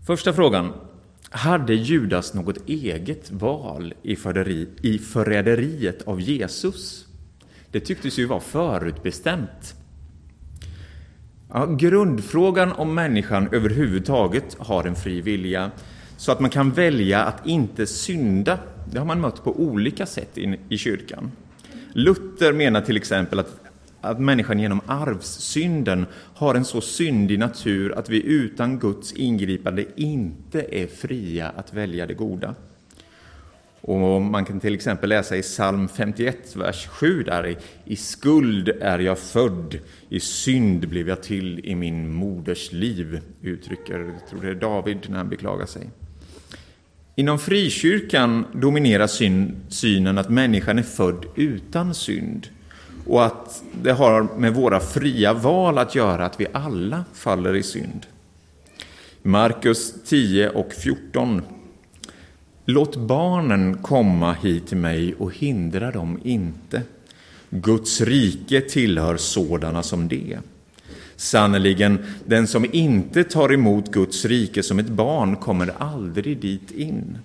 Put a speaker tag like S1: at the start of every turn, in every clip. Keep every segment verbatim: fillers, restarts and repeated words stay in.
S1: Första frågan. Hade Judas något eget val i, förräderi, i förräderiet av Jesus? Det tycktes ju vara förutbestämt. Ja, grundfrågan om människan överhuvudtaget har en fri vilja, så att man kan välja att inte synda, det har man mött på olika sätt in, i kyrkan. Luther menar till exempel att, att människan genom arvssynden har en så syndig natur att vi utan Guds ingripande inte är fria att välja det goda. Och man kan till exempel läsa i psalm femtioett, vers sju där: i, i skuld är jag född, i synd blev jag till i min moders liv, uttrycker, jag tror det är David när han beklagar sig. Inom frikyrkan dominerar syn, synen att människan är född utan synd, och att det har med våra fria val att göra att vi alla faller i synd. Markus tio och fjorton. Låt barnen komma hit till mig och hindra dem inte. Guds rike tillhör sådana som det. Sannoliken, den som inte tar emot Guds rike som ett barn kommer aldrig dit in.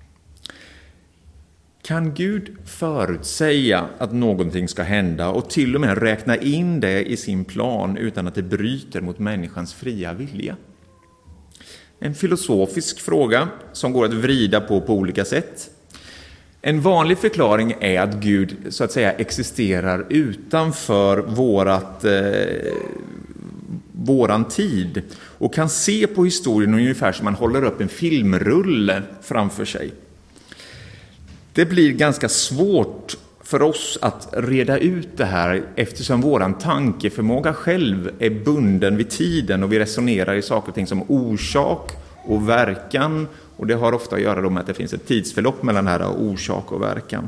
S1: Kan Gud förutsäga att någonting ska hända och till och med räkna in det i sin plan utan att det bryter mot människans fria vilja? En filosofisk fråga som går att vrida på på olika sätt. En vanlig förklaring är att Gud så att säga existerar utanför vårat, eh, våran tid och kan se på historien ungefär som man håller upp en filmrulle framför sig. Det blir ganska svårt för oss att reda ut det här, eftersom våran tankeförmåga själv är bunden vid tiden och vi resonerar i saker och ting som orsak och verkan, och det har ofta att göra med att det finns ett tidsförlopp mellan här orsak och verkan.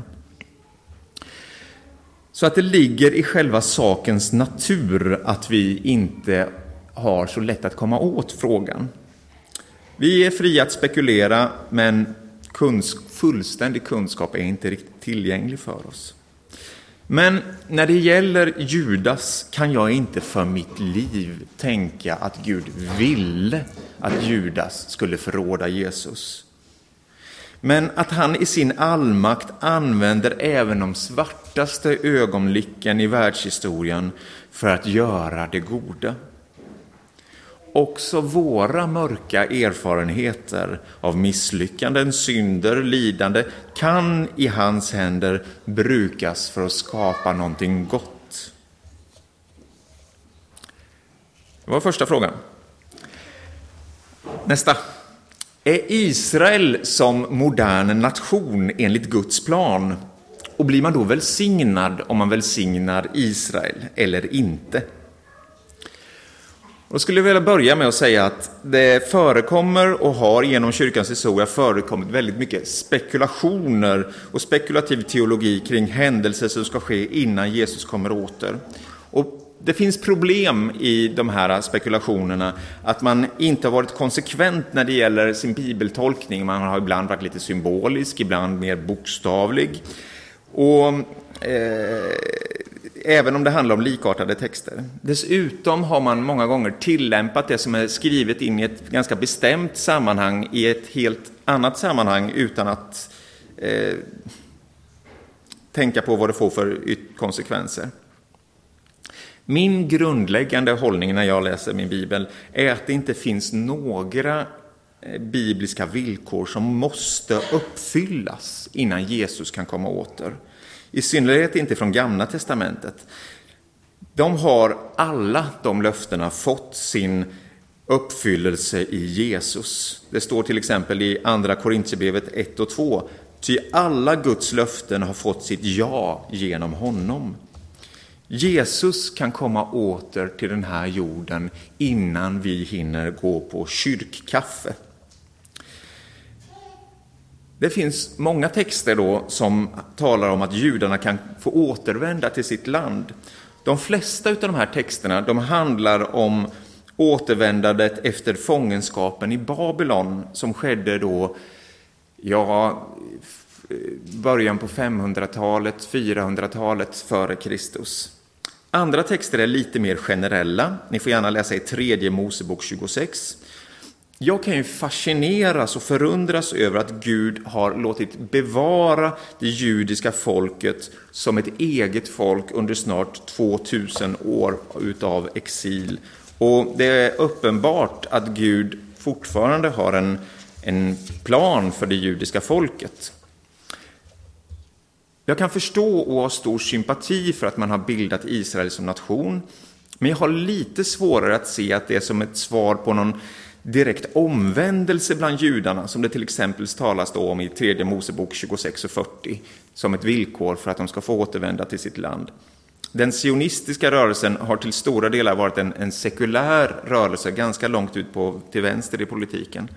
S1: Så att det ligger i själva sakens natur att vi inte har så lätt att komma åt frågan. Vi är fria att spekulera, men kunsk- fullständig kunskap är inte riktigt tillgänglig för oss. Men när det gäller Judas kan jag inte för mitt liv tänka att Gud ville att Judas skulle förråda Jesus. Men att han i sin allmakt använder även de svartaste ögonblicken i världshistorien för att göra det goda. Också våra mörka erfarenheter av misslyckanden, synder, lidande kan i hans händer brukas för att skapa någonting gott. Det var första frågan. Nästa. Är Israel som modern nation enligt Guds plan? Och blir man då välsignad om man välsignar Israel eller inte? Då skulle jag vilja börja med att säga att det förekommer och har genom kyrkans historia förekommit väldigt mycket spekulationer och spekulativ teologi kring händelser som ska ske innan Jesus kommer åter. Och det finns problem i de här spekulationerna, att man inte har varit konsekvent när det gäller sin bibeltolkning. Man har ibland varit lite symbolisk, ibland mer bokstavlig. Och eh, även om det handlar om likartade texter. Dessutom har man många gånger tillämpat det som är skrivet in i ett ganska bestämt sammanhang i ett helt annat sammanhang utan att eh, tänka på vad det får för konsekvenser. Min grundläggande hållning när jag läser min bibel är att det inte finns några bibliska villkor som måste uppfyllas innan Jesus kan komma åter. I synnerhet inte från Gamla testamentet. De har alla de löftena fått sin uppfyllelse i Jesus. Det står till exempel i andra Korintierbrevet ett och två. Ty alla Guds löften har fått sitt ja genom honom. Jesus kan komma åter till den här jorden innan vi hinner gå på kyrkkaffe. Det finns många texter då som talar om att judarna kan få återvända till sitt land. De flesta av de här texterna de handlar om återvändandet efter fångenskapen i Babylon som skedde då ja, början på femhundratalet, fyrahundratalet före Kristus. Andra texter är lite mer generella. Ni får gärna läsa i tredje Mosebok tjugosex. Jag kan ju fascineras och förundras över att Gud har låtit bevara det judiska folket som ett eget folk under snart tvåtusen år utav exil. Och det är uppenbart att Gud fortfarande har en, en plan för det judiska folket. Jag kan förstå och ha stor sympati för att man har bildat Israel som nation, men jag har lite svårare att se att det är som ett svar på någon direkt omvändelse bland judarna, som det till exempel talas då om i tredje Mosebok tjugosex och fyrtio, som ett villkor för att de ska få återvända till sitt land. Den sionistiska rörelsen har till stora delar varit en, en sekulär rörelse, ganska långt ut på, till vänster i politiken.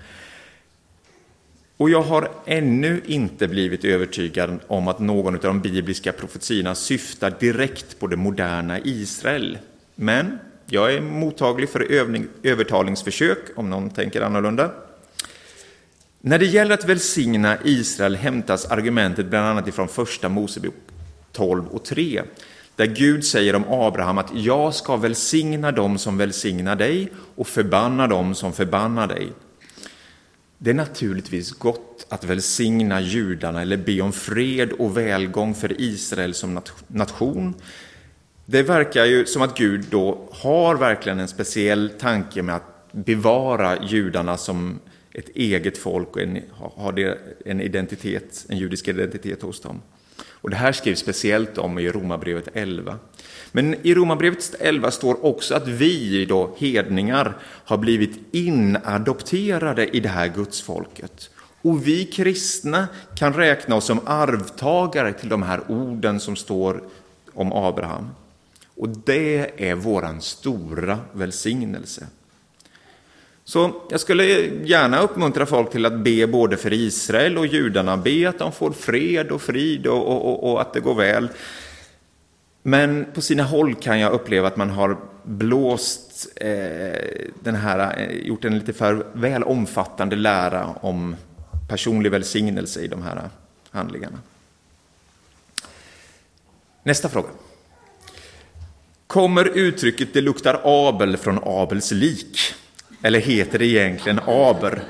S1: Och jag har ännu inte blivit övertygad om att någon av de bibliska profetierna syftar direkt på det moderna Israel. Men jag är mottaglig för övning, övertalningsförsök om någon tänker annorlunda. När det gäller att välsigna Israel hämtas argumentet bland annat ifrån första Mosebok tolv och tre. Där Gud säger om Abraham att jag ska välsigna dem som välsignar dig och förbanna dem som förbannar dig. Det är naturligtvis gott att välsigna judarna eller be om fred och välgång för Israel som nation. Det verkar ju som att Gud då har verkligen en speciell tanke med att bevara judarna som ett eget folk och en, har en identitet, en judisk identitet hos dem. Och det här skrivs speciellt om i Romarbrevet elva. Men i Romarbrevet elva står också att vi då, hedningar, har blivit inadopterade i det här gudsfolket. Och vi kristna kan räkna oss som arvtagare till de här orden som står om Abraham. Och det är våran stora välsignelse. Så jag skulle gärna uppmuntra folk till att be både för Israel och judarna. Be att de får fred och frid och, och, och, och att det går väl. Men på sina håll kan jag uppleva att man har blåst eh, den här, gjort en lite för väl omfattande lära om personlig välsignelse i de här handlingarna. Nästa fråga. Kommer uttrycket det luktar Abel från Abels lik? Eller heter det egentligen Aber?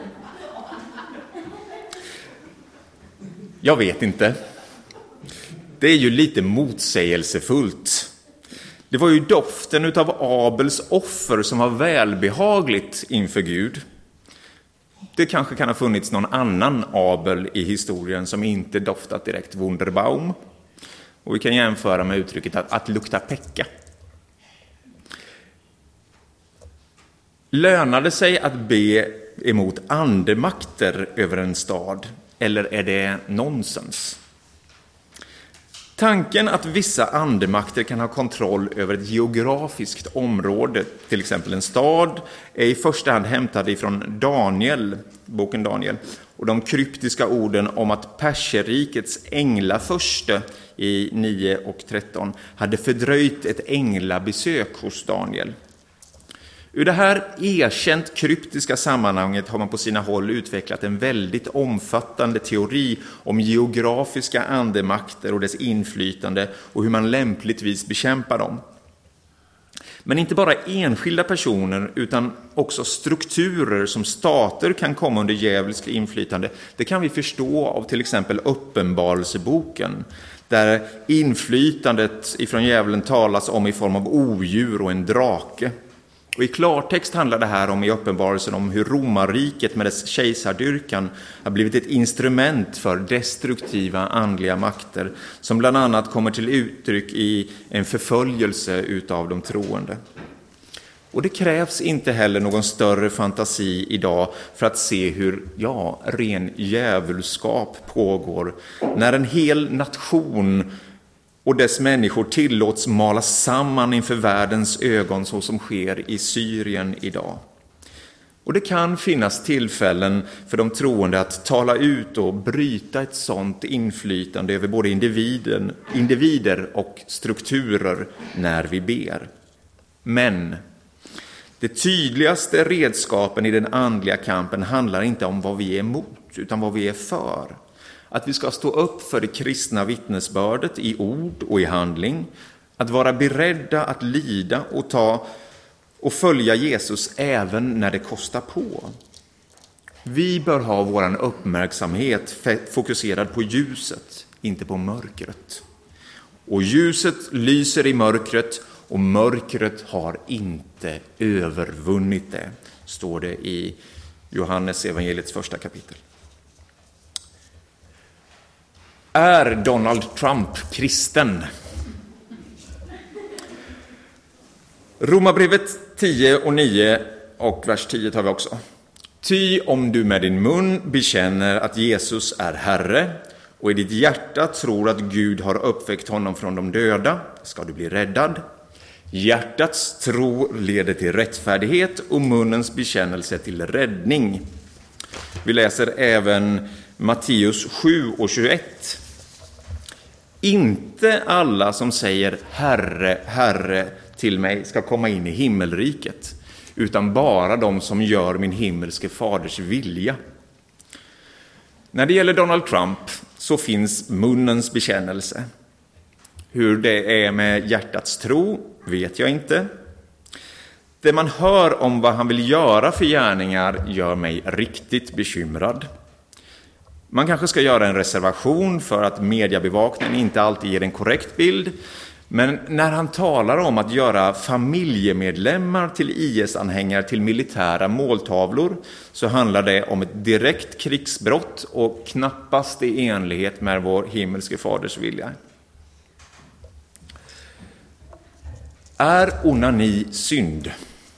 S1: Jag vet inte. Det är ju lite motsägelsefullt. Det var ju doften utav Abels offer som var välbehagligt inför Gud. Det kanske kan ha funnits någon annan Abel i historien som inte doftat direkt Wunderbaum. Och vi kan jämföra med uttrycket att, att lukta Pekka. Lönar det sig att be emot andemakter över en stad, eller är det nonsens? Tanken att vissa andemakter kan ha kontroll över ett geografiskt område, till exempel en stad, är i första hand hämtad ifrån Daniel, boken Daniel, och de kryptiska orden om att perserrikets änglaförste i nio och tretton hade fördröjt ett änglabesök hos Daniel. Ur det här erkänt kryptiska sammanhanget har man på sina håll utvecklat en väldigt omfattande teori om geografiska andemakter och dess inflytande och hur man lämpligtvis bekämpar dem. Men inte bara enskilda personer utan också strukturer som stater kan komma under djävulskt inflytande. Det kan vi förstå av till exempel Uppenbarelseboken, där inflytandet ifrån djävulen talas om i form av odjur och en drake. Och i klartext handlar det här om i uppenbarelsen om hur romarriket med dess kejsardyrkan har blivit ett instrument för destruktiva andliga makter som bland annat kommer till uttryck i en förföljelse utav de troende. Och det krävs inte heller någon större fantasi idag för att se hur ja, ren djävulskap pågår när en hel nation och dess människor tillåts mala samman inför världens ögon så som sker i Syrien idag. Och det kan finnas tillfällen för de troende att tala ut och bryta ett sådant inflytande över både individen, individer och strukturer när vi ber. Men det tydligaste redskapen i den andliga kampen handlar inte om vad vi är emot utan vad vi är för. Att vi ska stå upp för det kristna vittnesbördet i ord och i handling. Att vara beredda att lida och ta och följa Jesus även när det kostar på. Vi bör ha vår uppmärksamhet fokuserad på ljuset, inte på mörkret. Och ljuset lyser i mörkret och mörkret har inte övervunnit det, står det i Johannes evangeliets första kapitel. Är Donald Trump kristen? Romarbrevet tio och nio och vers tio tar vi också. Ty om du med din mun bekänner att Jesus är Herre och i ditt hjärta tror att Gud har uppväckt honom från de döda, ska du bli räddad. Hjärtats tro leder till rättfärdighet och munnens bekännelse till räddning. Vi läser även Matteus sju och tjugoett. Inte alla som säger Herre, Herre till mig ska komma in i himmelriket, utan bara de som gör min himmelske faders vilja. När det gäller Donald Trump så finns munnens bekännelse. Hur det är med hjärtats tro vet jag inte. Det man hör om vad han vill göra för gärningar gör mig riktigt bekymrad. Man kanske ska göra en reservation för att mediebevakningen inte alltid ger en korrekt bild. Men när han talar om att göra familjemedlemmar till I S-anhängare till militära måltavlor så handlar det om ett direkt krigsbrott och knappast i enlighet med vår himmelske faders vilja. Är onani synd?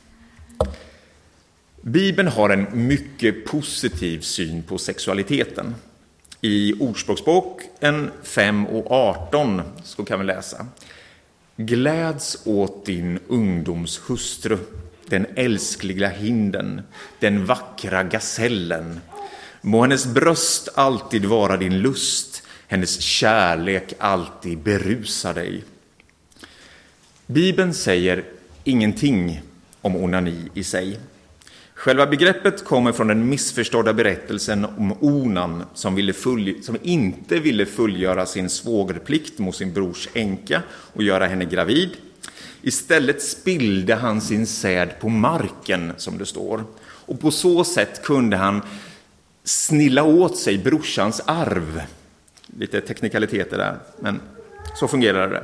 S1: Bibeln har en mycket positiv syn på sexualiteten. I Ordspråksboken fem och arton så kan vi läsa: Gläds åt din ungdoms hustru, den älskliga hinden, den vackra gasellen. Må hennes bröst alltid vara din lust, hennes kärlek alltid berusa dig. Bibeln säger ingenting om onani i sig. Själva begreppet kommer från den missförstådda berättelsen om Onan som, ville följ- som inte ville fullgöra sin svågerplikt mot sin brors änka och göra henne gravid. Istället spillde han sin säd på marken, som det står. Och på så sätt kunde han snilla åt sig brorsans arv. Lite teknikaliteter där, men så fungerar det.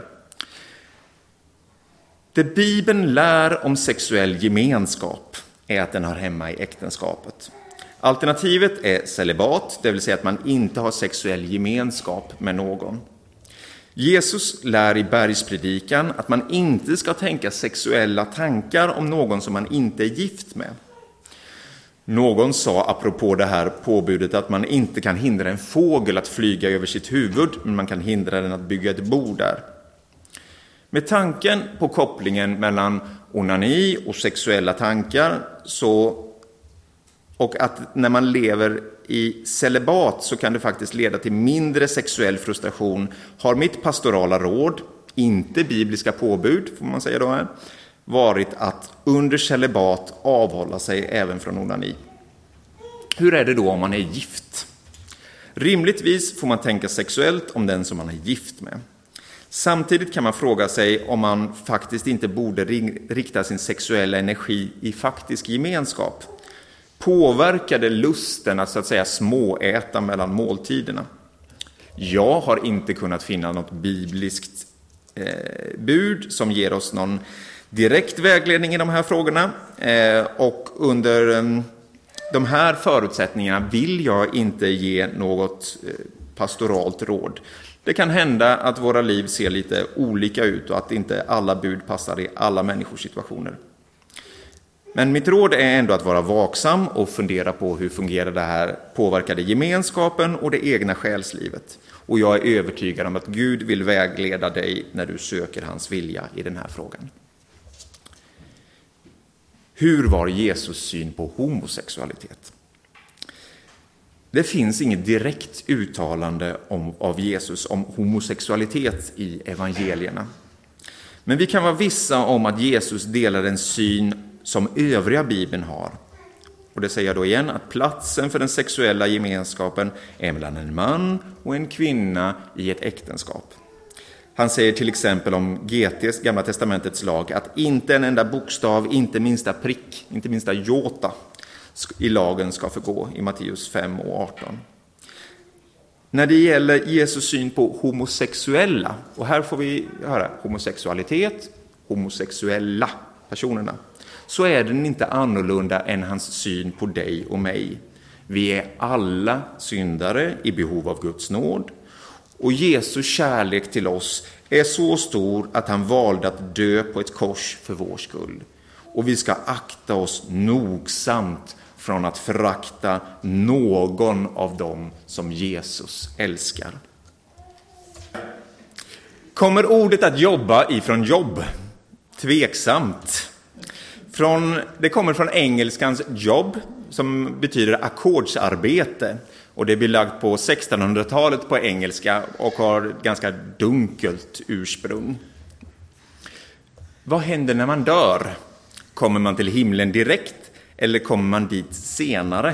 S1: Det Bibeln lär om sexuell gemenskap är att den har hemma i äktenskapet. Alternativet är celibat, det vill säga att man inte har sexuell gemenskap med någon. Jesus lär i bergspredikan att man inte ska tänka sexuella tankar om någon som man inte är gift med. Någon sa apropå det här påbudet att man inte kan hindra en fågel att flyga över sitt huvud, men man kan hindra den att bygga ett bo där. Med tanken på kopplingen mellan onani och sexuella tankar så, och att när man lever i celibat så kan det faktiskt leda till mindre sexuell frustration, har mitt pastorala råd, inte bibliska påbud får man säga då här, varit att under celibat avhålla sig även från onani. Hur är det då om man är gift? Rimligtvis får man tänka sexuellt om den som man är gift med. Samtidigt kan man fråga sig om man faktiskt inte borde rikta sin sexuella energi i faktisk gemenskap. Påverkar det lusten att så att säga småäta mellan måltiderna? Jag har inte kunnat finna något bibliskt eh, bud som ger oss någon direkt vägledning i de här frågorna. Eh, och under eh, de här förutsättningarna vill jag inte ge något eh, pastoralt råd. Det kan hända att våra liv ser lite olika ut och att inte alla bud passar i alla människors situationer. Men mitt råd är ändå att vara vaksam och fundera på hur fungerar det här påverkade gemenskapen och det egna själslivet. Och jag är övertygad om att Gud vill vägleda dig när du söker hans vilja i den här frågan. Hur var Jesus syn på homosexualitet? Det finns inget direkt uttalande om, av Jesus om homosexualitet i evangelierna. Men vi kan vara vissa om att Jesus delar en syn som övriga Bibeln har. Och det säger jag då igen att platsen för den sexuella gemenskapen är mellan en man och en kvinna i ett äktenskap. Han säger till exempel om G T:s, Gamla testamentets lag, att inte en enda bokstav, inte minsta prick, inte minsta jota i lagen ska förgå, i Matteus fem och arton. När det gäller Jesus syn på homosexuella, och här får vi höra homosexualitet, homosexuella personerna, så är den inte annorlunda än hans syn på dig och mig. Vi är alla syndare i behov av Guds nåd, och Jesu kärlek till oss är så stor att han valde att dö på ett kors för vår skull. Och vi ska akta oss nogsamt från att förakta någon av dem som Jesus älskar. Kommer ordet att jobba ifrån jobb? Tveksamt. Från, det kommer från engelskans jobb, som betyder ackordsarbete. Och det är belagt på sextonhundratalet på engelska och har ganska dunkelt ursprung. Vad händer när man dör? Kommer man till himlen direkt eller kommer man dit senare?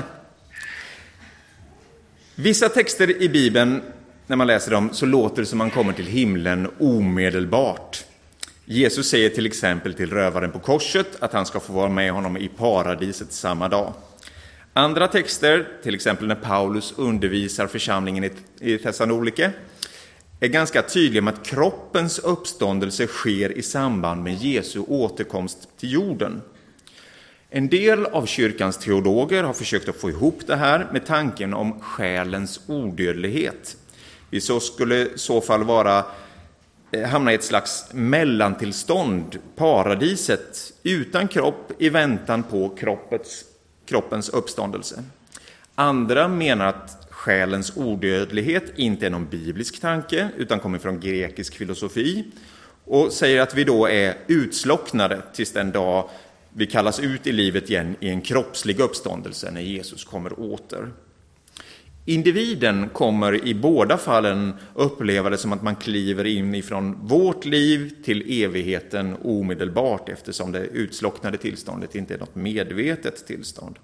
S1: Vissa texter i Bibeln, när man läser dem, så låter det som man kommer till himlen omedelbart. Jesus säger till exempel till rövaren på korset att han ska få vara med honom i paradiset samma dag. Andra texter, till exempel när Paulus undervisar församlingen i Thessalonike, är ganska tydliga med att kroppens uppståndelse sker i samband med Jesu återkomst till jorden. En del av kyrkans teologer har försökt att få ihop det här med tanken om själens odödlighet. Vi så skulle i så fall vara, hamna i ett slags mellantillstånd, paradiset, utan kropp i väntan på kroppets, kroppens uppståndelse. Andra menar att själens odödlighet inte är någon biblisk tanke utan kommer från grekisk filosofi, och säger att vi då är utslocknade tills den dag vi kallas ut i livet igen i en kroppslig uppståndelse när Jesus kommer åter. Individen kommer i båda fallen uppleva det som att man kliver in ifrån vårt liv till evigheten omedelbart, eftersom det utslocknade tillståndet inte är något medvetet tillstånd.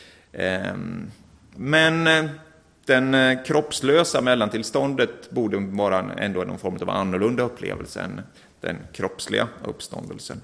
S1: Men den kroppslösa mellantillståndet borde vara ändå någon form av annorlunda upplevelse än den kroppsliga uppståndelsen.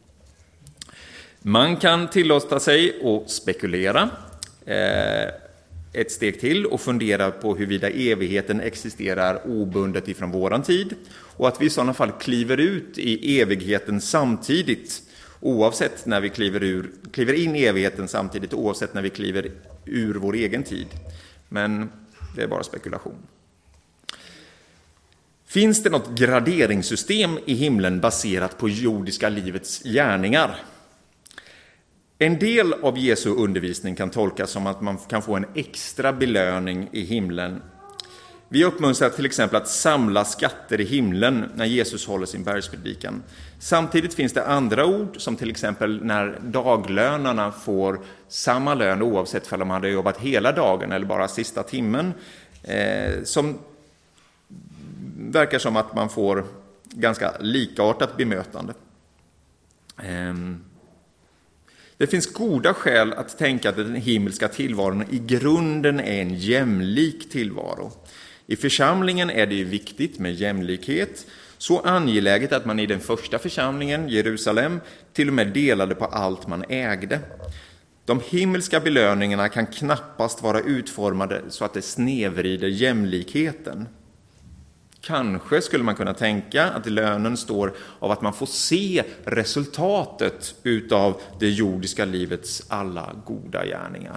S1: Man kan tillåta sig att spekulera eh, ett steg till och fundera på huruvida evigheten existerar obundet ifrån våran tid, och att vi i sådana fall kliver ut i evigheten samtidigt, oavsett när vi kliver, ur, kliver in i evigheten samtidigt, oavsett när vi kliver ur vår egen tid. Men det är bara spekulation. Finns det något graderingssystem i himlen baserat på jordiska livets gärningar? En del av Jesu undervisning kan tolkas som att man kan få en extra belöning i himlen. Vi uppmuntrar till exempel att samla skatter i himlen när Jesus håller sin bergspredikan. Samtidigt finns det andra ord, som till exempel när daglönarna får samma lön oavsett om de hade jobbat hela dagen eller bara sista timmen, eh, som verkar som att man får ganska likartat bemötande. Eh, Det finns goda skäl att tänka att den himmelska tillvaron i grunden är en jämlik tillvaro. I församlingen är det viktigt med jämlikhet, så angeläget att man i den första församlingen, Jerusalem, till och med delade på allt man ägde. De himmelska belöningarna kan knappast vara utformade så att det snedvrider jämlikheten. Kanske skulle man kunna tänka att lönen står av att man får se resultatet utav det jordiska livets alla goda gärningar.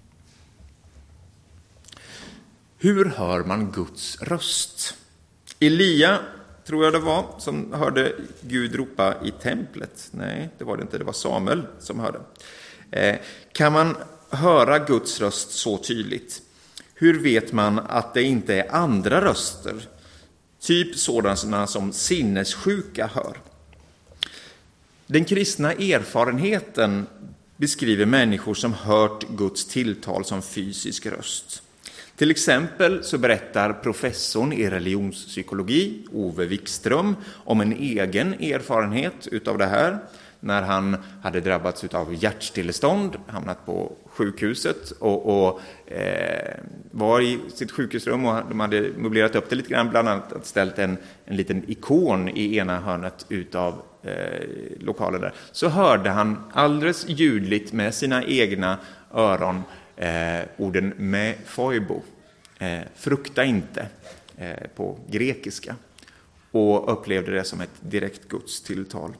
S1: Hur hör man Guds röst? Elia, tror jag det var, som hörde Gud ropa i templet. Nej, det var det inte. Det var Samuel som hörde. Eh, kan man höra Guds röst så tydligt? Hur vet man att det inte är andra röster? Typ sådana som sinnessjuka hör. Den kristna erfarenheten beskriver människor som hört Guds tilltal som fysisk röst. Till exempel så berättar professorn i religionspsykologi, Ove Wikström, om en egen erfarenhet utav det här. När han hade drabbats av hjärtstillestånd, hamnat på sjukhuset och, och eh, var i sitt sjukhusrum, och de hade möblerat upp det lite grann, bland annat ställt en, en liten ikon i ena hörnet utav eh, lokalen där, så hörde han alldeles ljudligt med sina egna öron eh, orden me foibo, eh, frukta inte, eh, på grekiska, och upplevde det som ett direkt Guds tilltal.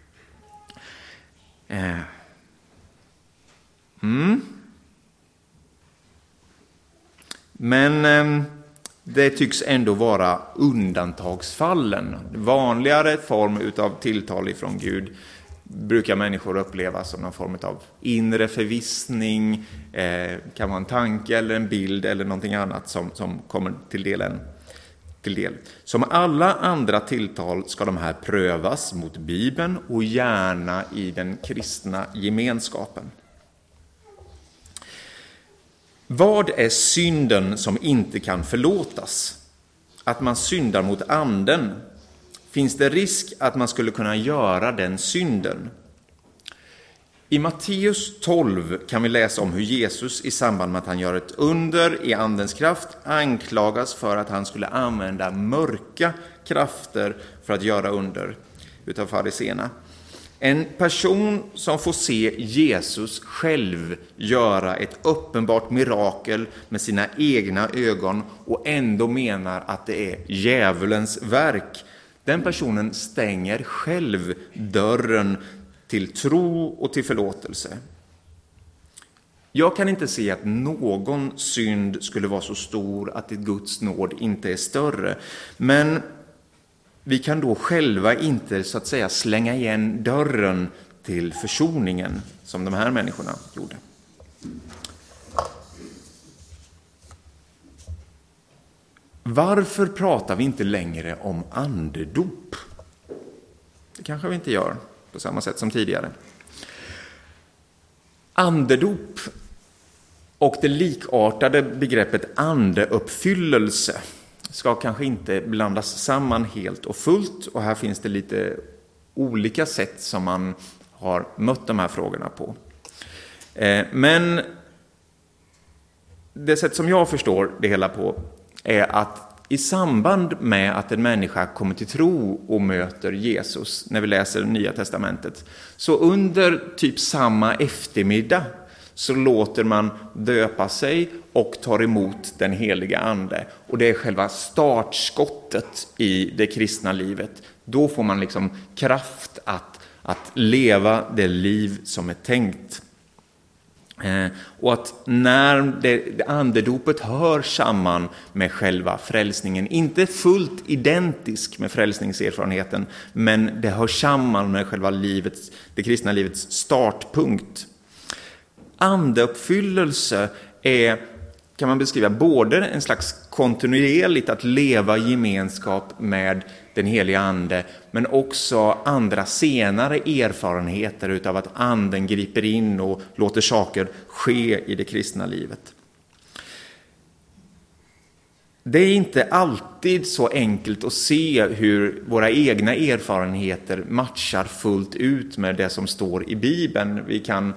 S1: Eh. Mm. Men eh, det tycks ändå vara undantagsfallen. Vanligare form utav tilltal ifrån Gud brukar människor uppleva som någon form av inre förvissning, eh, kan vara en tanke eller en bild eller någonting annat som, som kommer till delen. Till del. Som alla andra tilltal ska de här prövas mot Bibeln och gärna i den kristna gemenskapen. Vad är synden som inte kan förlåtas? Att man syndar mot anden. Finns det risk att man skulle kunna göra den synden? I Matteus tolv kan vi läsa om hur Jesus i samband med att han gör ett under i andens kraft anklagas för att han skulle använda mörka krafter för att göra under utav fariséerna. En person som får se Jesus själv göra ett uppenbart mirakel med sina egna ögon och ändå menar att det är djävulens verk, den personen stänger själv dörren till tro och till förlåtelse. Jag kan inte se att någon synd skulle vara så stor att ett Guds nåd inte är större. Men vi kan då själva inte så att säga slänga igen dörren till försoningen som de här människorna gjorde. Varför pratar vi inte längre om andedop? Det kanske vi inte gör på samma sätt som tidigare. Andedop och det likartade begreppet andeuppfyllelse ska kanske inte blandas samman helt och fullt, och här finns det lite olika sätt som man har mött de här frågorna på. Men det sätt som jag förstår det hela på är att i samband med att en människa kommer till tro och möter Jesus, när vi läser Nya testamentet, så under typ samma eftermiddag så låter man döpa sig och tar emot den heliga ande. Och det är själva startskottet i det kristna livet. Då får man liksom kraft att, att leva det liv som är tänkt. Eh, och att när det, det andedopet hör samman med själva frälsningen, inte fullt identisk med frälsningserfarenheten, men det hör samman med själva livets, det kristna livets startpunkt. Andeuppfyllelse är, kan man beskriva, både en slags kontinuerligt att leva i gemenskap med den heliga ande, men också andra senare erfarenheter utav att anden griper in och låter saker ske i det kristna livet. Det är inte alltid så enkelt att se hur våra egna erfarenheter matchar fullt ut med det som står i Bibeln. Vi kan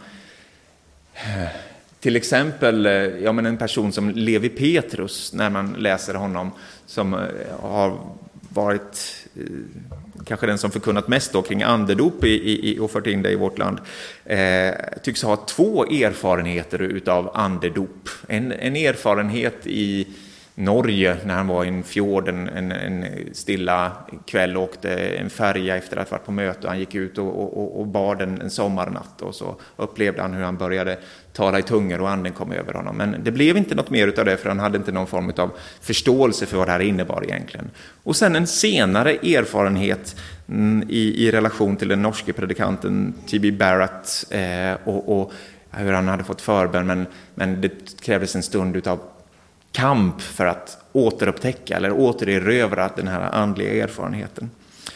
S1: till exempel, ja, men en person som Levi Petrus, när man läser honom, som har varit eh, kanske den som förkunnat mest då kring andedop i, i, och fört in det i vårt land, eh, tycks ha två erfarenheter utav andedop. En, en erfarenhet i Norge när han var i en fjord en, en, en stilla kväll och åkte en färja efter att ha varit på möte. Han gick ut och, och, och bad en, en sommarnatt, och så upplevde han hur han började tala i tungor och anden kom över honom. Men det blev inte något mer utav det, för han hade inte någon form av förståelse för vad det här innebar egentligen. Och sen en senare erfarenhet mm, i, i relation till den norske predikanten T B Barrett eh, och, och hur han hade fått förbön, men, men det krävdes en stund utav kamp för att återupptäcka eller återerövra den här andliga erfarenheten.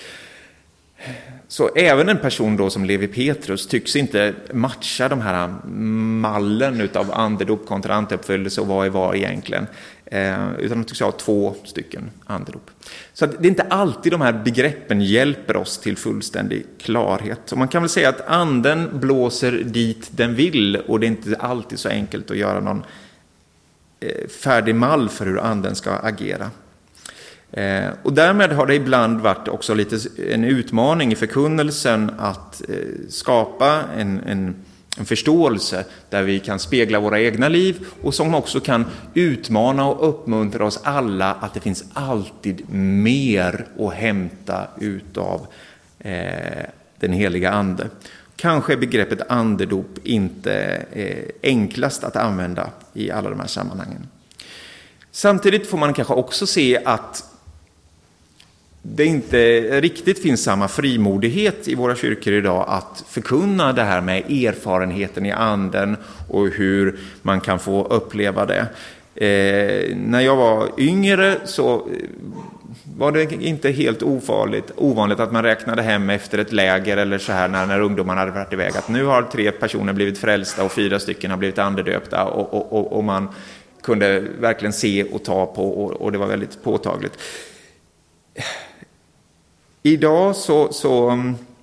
S1: Så även en person då som Levi Petrus tycks inte matcha de här mallen utav andedop kontra andeuppfyllelse och vad är vad egentligen. Eh, utan de tycks ha två stycken andedop. Så det är inte alltid de här begreppen hjälper oss till fullständig klarhet. Och man kan väl säga att anden blåser dit den vill, och det är inte alltid så enkelt att göra någon färdig mall för hur anden ska agera. Eh, och därmed har det ibland varit också lite en utmaning i förkunnelsen att eh, skapa en, en, en förståelse där vi kan spegla våra egna liv och som också kan utmana och uppmuntra oss alla att det finns alltid mer att hämta utav eh, den heliga ande. Kanske är begreppet andedop inte eh, enklast att använda i alla de här sammanhangen. Samtidigt får man kanske också se att det inte riktigt finns samma frimodighet i våra kyrkor idag att förkunna det här med erfarenheten i anden och hur man kan få uppleva det. Eh, när jag var yngre så var det inte helt ofarligt, ovanligt att man räknade hem efter ett läger eller så här när, när ungdomarna hade varit iväg att nu har tre personer blivit frälsta och fyra stycken har blivit andedöpta och, och, och, och man kunde verkligen se och ta på och, och det var väldigt påtagligt. Idag så, så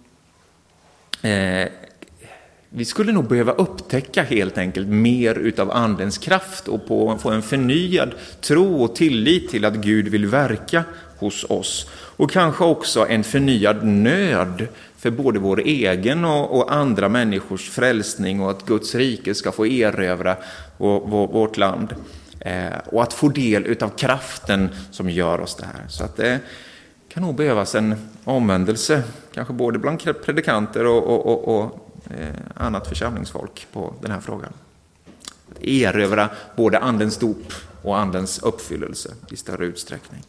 S1: eh, vi skulle nog behöva upptäcka helt enkelt mer utav andens kraft och på, få en förnyad tro och tillit till att Gud vill verka hos oss. Och kanske också en förnyad nöd för både vår egen och, och andra människors frälsning och att Guds rike ska få erövra vår, vår, vårt land. Eh, och att få del utav kraften som gör oss det här. Så att det kan nog behövas en omvändelse, kanske både bland predikanter och, och, och, och eh, annat församlingsfolk på den här frågan. Att erövra både andens dop och andens uppfyllelse i större utsträckning.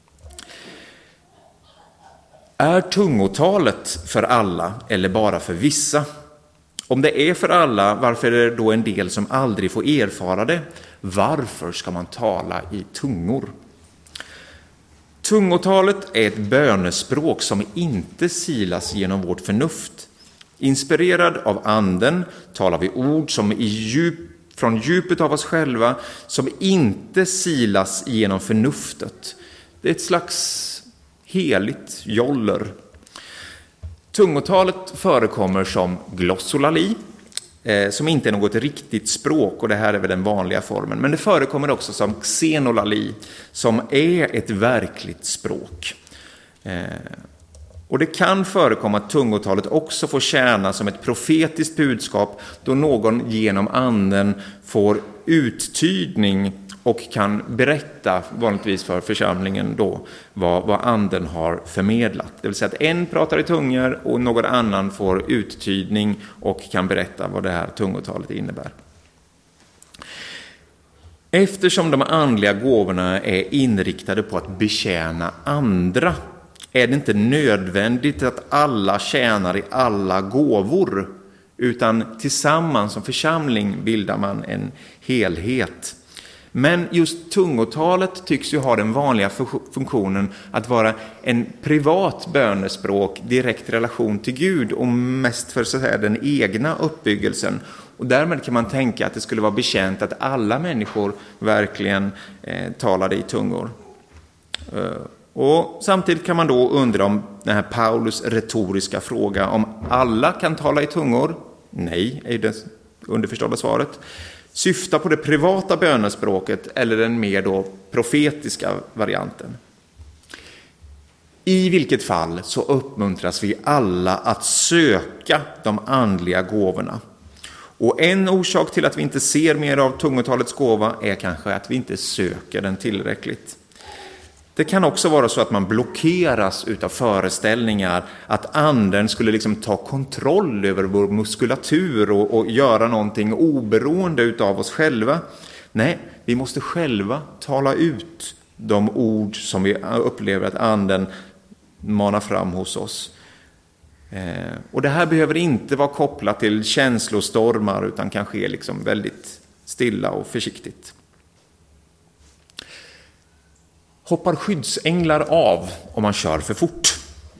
S1: Är tungotalet för alla eller bara för vissa? Om det är för alla, varför är det då en del som aldrig får erfara det? Varför ska man tala i tungor? Tungotalet är ett bönespråk som inte silas genom vårt förnuft. Inspirerad av anden talar vi ord som i djup, från djupet av oss själva som inte silas genom förnuftet. Det är ett slags heligt joller. Tungotalet förekommer som glossolali, eh, som inte är något riktigt språk, och det här är väl den vanliga formen. Men det förekommer också som xenolali, som är ett verkligt språk. Eh, och det kan förekomma att tungotalet också får tjäna som ett profetiskt budskap, då någon genom anden får uttydning och kan berätta vanligtvis för församlingen då vad, vad anden har förmedlat. Det vill säga att en pratar i tungor och någon annan får uttydning och kan berätta vad det här tungotalet innebär. Eftersom de andliga gåvorna är inriktade på att betjäna andra är det inte nödvändigt att alla tjänar i alla gåvor, utan tillsammans som församling bildar man en helhet. Men just tungotalet tycks ju ha den vanliga funktionen att vara en privat bönespråk, direkt relation till Gud och mest för så att säga den egna uppbyggelsen. Och därmed kan man tänka att det skulle vara bekänt att alla människor verkligen eh, talade i tungor. Uh, och samtidigt kan man då undra om den här Paulus retoriska fråga om alla kan tala i tungor. Nej, är det underförstådda svaret. Syfta på det privata bönespråket eller den mer då profetiska varianten. I vilket fall så uppmuntras vi alla att söka de andliga gåvorna. Och en orsak till att vi inte ser mer av tungotalets gåva är kanske att vi inte söker den tillräckligt. Det kan också vara så att man blockeras utav föreställningar att anden skulle liksom ta kontroll över vår muskulatur och, och göra någonting oberoende utav oss själva. Nej, vi måste själva tala ut de ord som vi upplever att anden manar fram hos oss. Eh, och det här behöver inte vara kopplat till känslostormar utan kan ske liksom väldigt stilla och försiktigt. Hoppar skyddsänglar av om man kör för fort?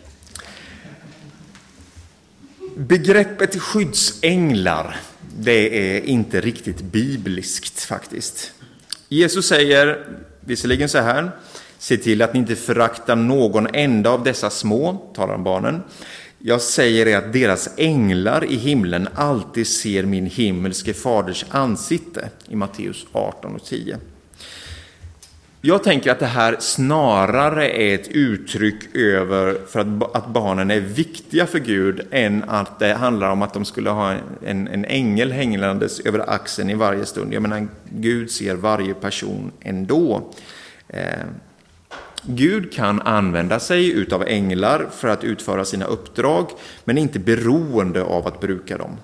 S1: Begreppet skyddsänglar, det är inte riktigt bibliskt faktiskt. Jesus säger visserligen så här: se till att ni inte föraktar någon enda av dessa små, talar om barnen. Jag säger er att deras änglar i himlen alltid ser min himmelske faders ansikte, i Matteus arton och tio. Jag tänker att det här snarare är ett uttryck över för att, att barnen är viktiga för Gud än att det handlar om att de skulle ha en, en ängel hängandes över axeln i varje stund. Jag menar, Gud ser varje person ändå. Eh, Gud kan använda sig utav änglar för att utföra sina uppdrag, men inte beroende av att bruka dem.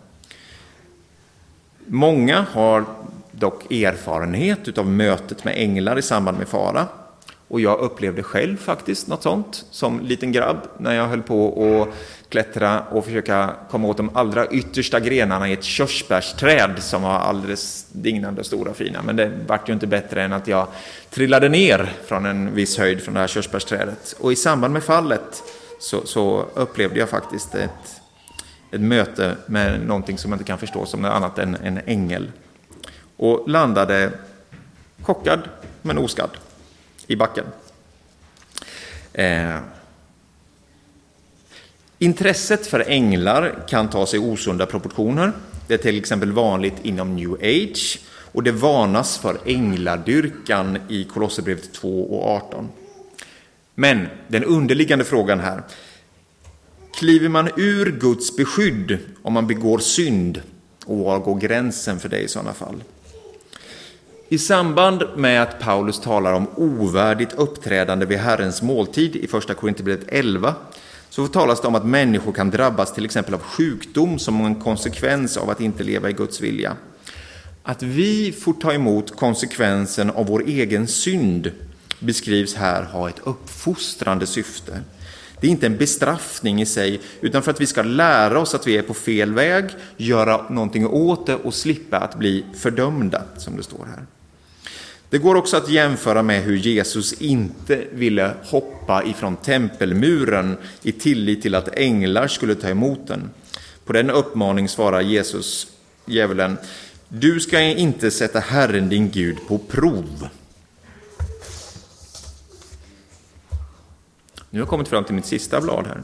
S1: Många har dock erfarenhet utav mötet med änglar i samband med fara. Och jag upplevde själv faktiskt något sånt som liten grabb när jag höll på att klättra och försöka komma åt de allra yttersta grenarna i ett körsbärsträd som var alldeles dignande och stora och fina. Men det vart ju inte bättre än att jag trillade ner från en viss höjd från det här körsbärsträdet. Och i samband med fallet så, så upplevde jag faktiskt ett, ett möte med någonting som jag inte kan förstå som något annat än en ängel. Och landade chockad men oskadd i backen. Eh. Intresset för änglar kan ta sig osunda proportioner. Det är till exempel vanligt inom New Age. Och det varnas för ängladyrkan i Kolosserbrevet två och arton. Men den underliggande frågan här. Kliver man ur Guds beskydd om man begår synd? Och var går gränsen för det i sådana fall? I samband med att Paulus talar om ovärdigt uppträdande vid Herrens måltid i första Korinthierbrevet elva så talas det om att människor kan drabbas till exempel av sjukdom som en konsekvens av att inte leva i Guds vilja. Att vi får ta emot konsekvensen av vår egen synd beskrivs här ha ett uppfostrande syfte. Det är inte en bestraffning i sig, utan för att vi ska lära oss att vi är på fel väg, göra någonting åt det och slippa att bli fördömda, som det står här. Det går också att jämföra med hur Jesus inte ville hoppa ifrån tempelmuren i tillit till att änglar skulle ta emot den. På den uppmaning svarar Jesus, djävulen, du ska inte sätta Herren din Gud på prov. Nu har jag kommit fram till mitt sista blad här.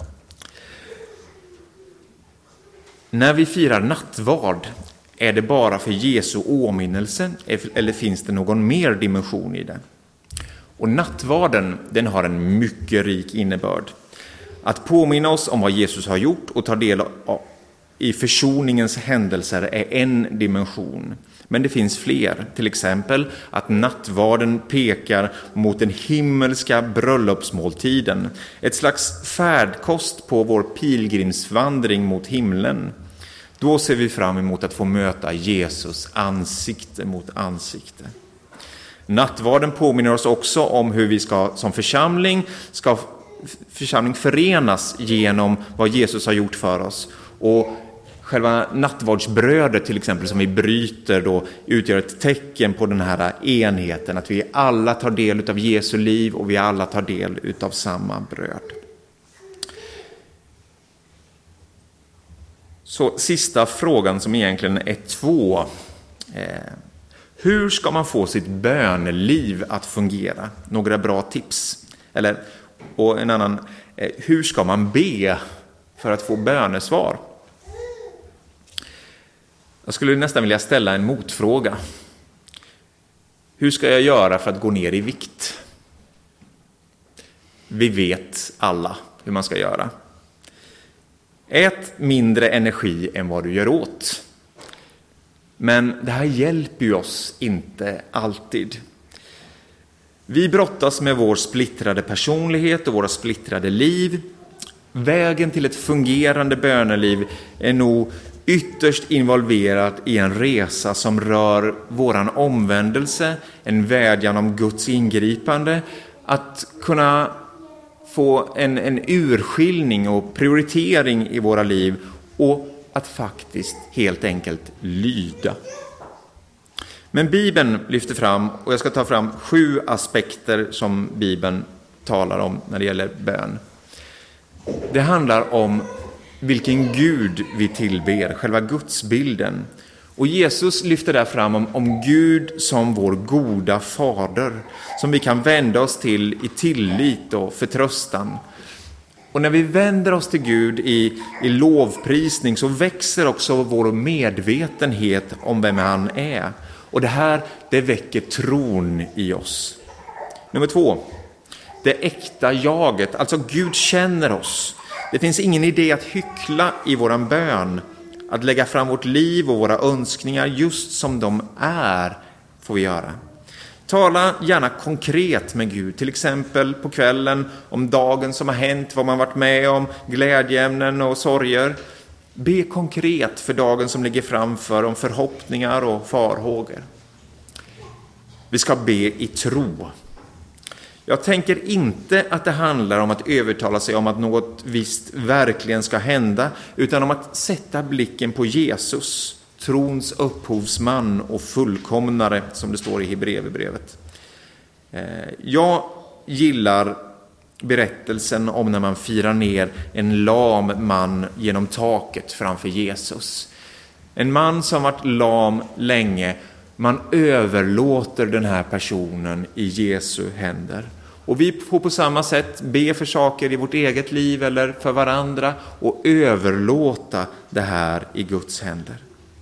S1: När vi firar nattvard, är det bara för Jesu åminnelse eller finns det någon mer dimension i det? Och nattvarden, den har en mycket rik innebörd. Att påminna oss om vad Jesus har gjort och ta del av i försoningens händelser är en dimension. Men det finns fler, till exempel att nattvarden pekar mot den himmelska bröllopsmåltiden. Ett slags färdkost på vår pilgrimsvandring mot himlen. Då ser vi fram emot att få möta Jesus ansikte mot ansikte. Nattvarden påminner oss också om hur vi ska som församling ska församling förenas genom vad Jesus har gjort för oss. Och själva nattvardsbrödet till exempel som vi bryter då utgör ett tecken på den här enheten. Att vi alla tar del av Jesu liv och vi alla tar del av samma bröd. Så sista frågan som egentligen är två. Eh, hur ska man få sitt böneliv att fungera? Några bra tips. Eller, och en annan, eh, hur ska man be för att få bönesvar? Jag skulle nästan vilja ställa en motfråga. Hur ska jag göra för att gå ner i vikt? Vi vet alla hur man ska göra. Ät mindre energi än vad du gör åt. Men det här hjälper ju oss inte alltid. Vi brottas med vår splittrade personlighet och våra splittrade liv. Vägen till ett fungerande böneliv är nog ytterst involverad i en resa som rör våran omvändelse, en vädjan om Guds ingripande, att kunna få en, en urskiljning och prioritering i våra liv och att faktiskt helt enkelt lyda. Men Bibeln lyfter fram, och jag ska ta fram sju aspekter som Bibeln talar om när det gäller bön. Det handlar om vilken Gud vi tillber, själva gudsbilden. Och Jesus lyfter där fram om, om Gud som vår goda fader, som vi kan vända oss till i tillit och förtröstan. Och när vi vänder oss till Gud i, i lovprisning så växer också vår medvetenhet om vem han är. Och det här, det väcker tron i oss. Nummer två. Det äkta jaget, alltså Gud känner oss. Det finns ingen idé att hyckla i våran bön. Att lägga fram vårt liv och våra önskningar just som de är får vi göra. Tala gärna konkret med Gud, till exempel på kvällen om dagen som har hänt, vad man varit med om, glädjeämnen och sorger. Be konkret för dagen som ligger framför, om förhoppningar och farhågor. Vi ska be i tro. Jag tänker inte att det handlar om att övertala sig om att något visst verkligen ska hända, utan om att sätta blicken på Jesus, trons upphovsman och fullkomnare, som det står i Hebreerbrevet. Jag gillar berättelsen om när man firar ner en lam man genom taket framför Jesus. En man som varit lam länge, man överlåter den här personen i Jesu händer. Och vi får på samma sätt be för saker i vårt eget liv eller för varandra och överlåta det här i Guds händer.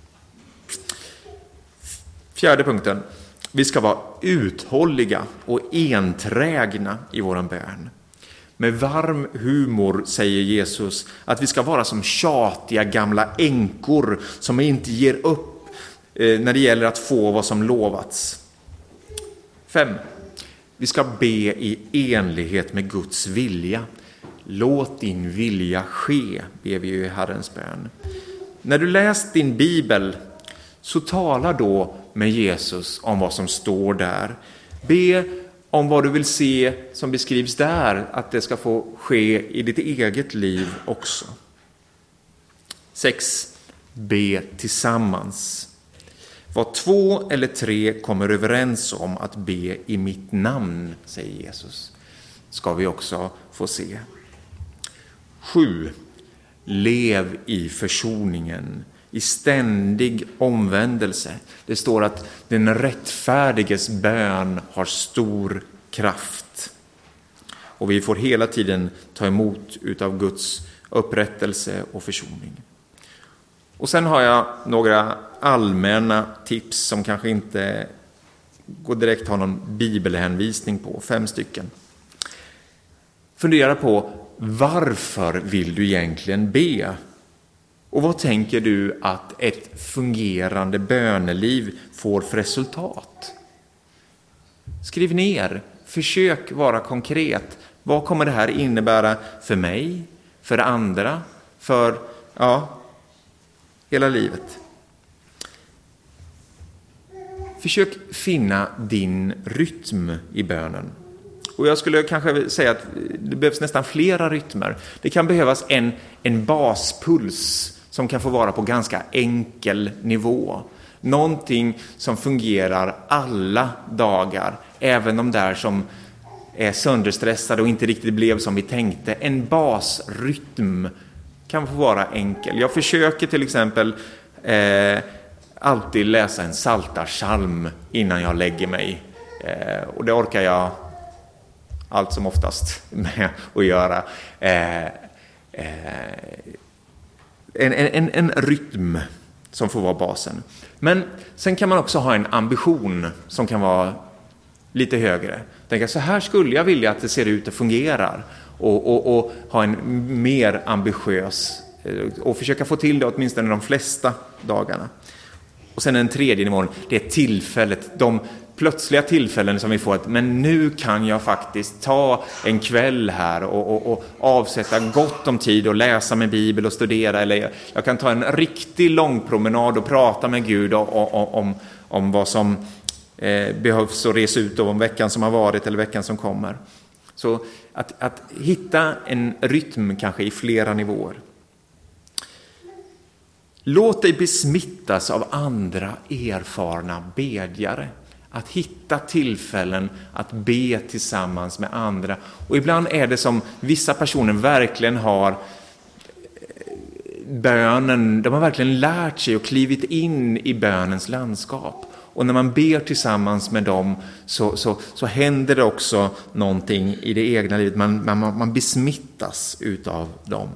S1: Fjärde punkten. Vi ska vara uthålliga och enträgna i våran bön. Med varm humor säger Jesus att vi ska vara som tjatiga gamla änkor som inte ger upp när det gäller att få vad som lovats. Fem. Vi ska be i enlighet med Guds vilja. Låt din vilja ske, ber vi i Herrens bön. När du läst din bibel så tala då med Jesus om vad som står där. Be om vad du vill se som beskrivs där, att det ska få ske i ditt eget liv också. Sex. Be tillsammans. Vad två eller tre kommer överens om att be i mitt namn, säger Jesus, ska vi också få se. Sju. Lev i försoningen, i ständig omvändelse. Det står att den rättfärdiges bön har stor kraft. Och vi får hela tiden ta emot utav Guds upprättelse och försoning. Och sen har jag några allmänna tips som kanske inte går direkt ha någon bibelhänvisning på. Fem stycken. Fundera på varför vill du egentligen be? Och vad tänker du att ett fungerande böneliv får för resultat? Skriv ner. Försök vara konkret. Vad kommer det här innebära för mig, för andra, för ja, hela livet? Försök finna din rytm i bönen. Och jag skulle kanske säga att det behövs nästan flera rytmer. Det kan behövas en, en baspuls som kan få vara på ganska enkel nivå. Någonting som fungerar alla dagar, även de där som är sönderstressade och inte riktigt blev som vi tänkte. En basrytm kan få vara enkel. Jag försöker till exempel eh, alltid läsa en psaltarpsalm innan jag lägger mig. Eh, och det orkar jag allt som oftast med att göra. Eh, eh, en, en, en rytm som får vara basen. Men sen kan man också ha en ambition som kan vara lite högre. Tänka så här skulle jag vilja att det ser ut och fungerar. Och, och, och ha en mer ambitiös och försöka få till det åtminstone de flesta dagarna. Och sen den tredje nivån, det är tillfället, de plötsliga tillfällen som vi får att men nu kan jag faktiskt ta en kväll här och, och, och avsätta gott om tid och läsa med Bibel och studera, eller jag, jag kan ta en riktig lång promenad och prata med Gud och, och, och, om, om vad som eh, behövs och resa ut om veckan som har varit eller veckan som kommer. Så att, att hitta en rytm kanske i flera nivåer. Låt dig besmittas av andra erfarna bedjare. Att hitta tillfällen att be tillsammans med andra. Och ibland är det som vissa personer verkligen har bönen, de har verkligen lärt sig och klivit in i bönens landskap. Och när man ber tillsammans med dem så, så, så händer det också någonting i det egna livet. Man, man, man besmittas utav dem.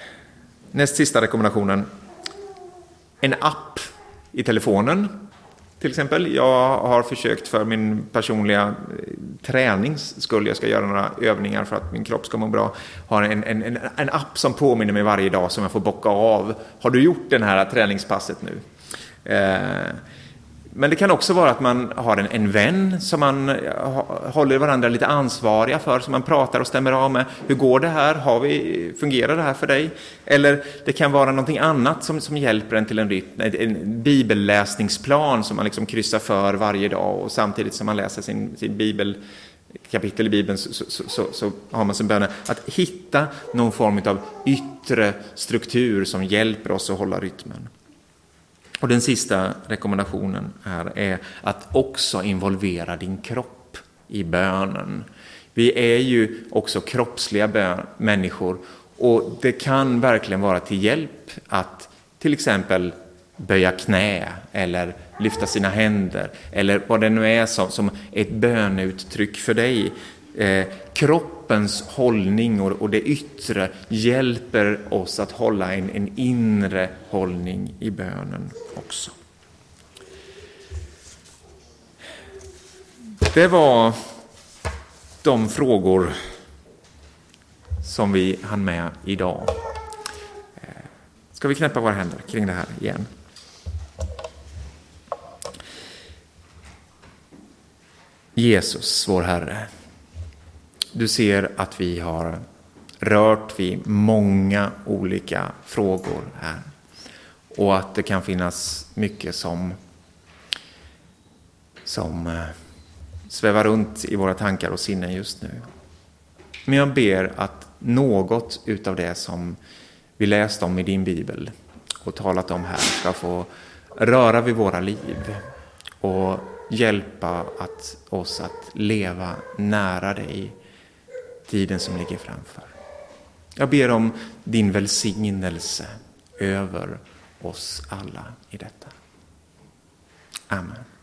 S1: Näst sista rekommendationen. En app i telefonen Till exempel, jag har försökt för min personliga tränings skull, jag ska göra några övningar för att min kropp ska må bra, har en, en, en, en app som påminner mig varje dag som jag får bocka av. Har du gjort den här träningspasset nu? Eh, men det kan också vara att man har en, en vän som man håller varandra lite ansvariga för, som man pratar och stämmer av med. Hur går det här? Har vi, fungerar det här för dig? Eller det kan vara någonting annat som, som hjälper en till en rytm. En bibelläsningsplan som man liksom kryssar för varje dag, och samtidigt som man läser sin, sin bibelkapitel i Bibeln så, så, så, så har man som bön att hitta någon form av yttre struktur som hjälper oss att hålla rytmen. Och den sista rekommendationen här är att också involvera din kropp i bönen. Vi är ju också kroppsliga bön- människor, och det kan verkligen vara till hjälp att till exempel böja knä eller lyfta sina händer eller vad det nu är som, som ett böneuttryck för dig. Eh, kroppens hållning och, och det yttre hjälper oss att hålla en, en inre hållning i bönen också. Det var de frågor som vi hann med idag. Eh, ska vi knäppa våra händer kring det här igen? Jesus, vår Herre. Du ser att vi har rört vid många olika frågor här. Och att det kan finnas mycket som, som svävar runt i våra tankar och sinnen just nu. Men jag ber att något utav det som vi läst om i din bibel och talat om här ska få röra vid våra liv och hjälpa att, oss att leva nära dig tiden som ligger framför. Jag ber om din välsignelse över oss alla i detta. Amen.